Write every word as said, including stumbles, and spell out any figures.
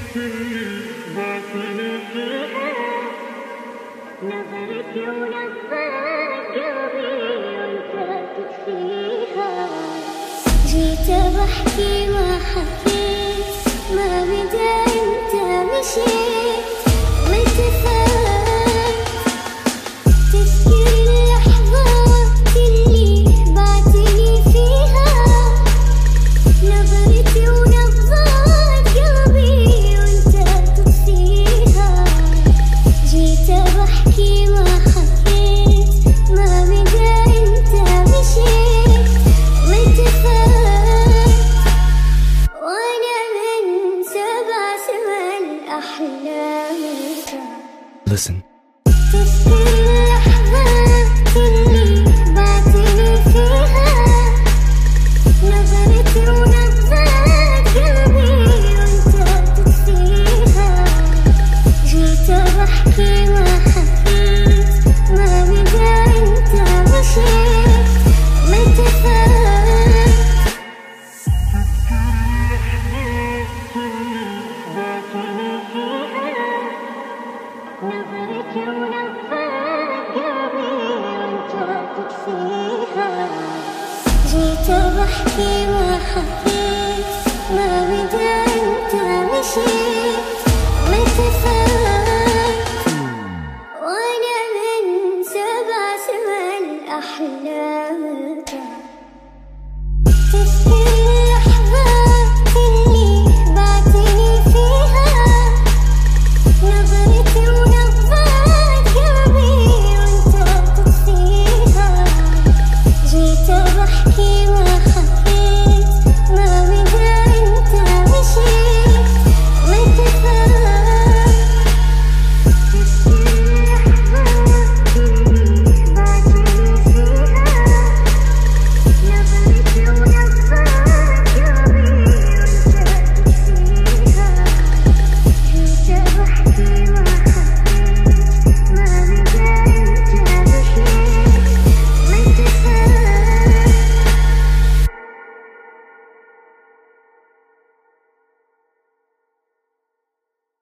نظرتي ونبضات قلبي وانت تكفيها. جيت بحكي ما حكيت، ما بدا انت مشيت وما التفات. تذكر اللحظات اللي بعتني فيها، نظرتي ونبضات قلبي وانت تكفيها. جيت بحكي ما حكيت، ما بدا انت مشيت وما التفات. وانا من سبع سما الاحلام. Listen.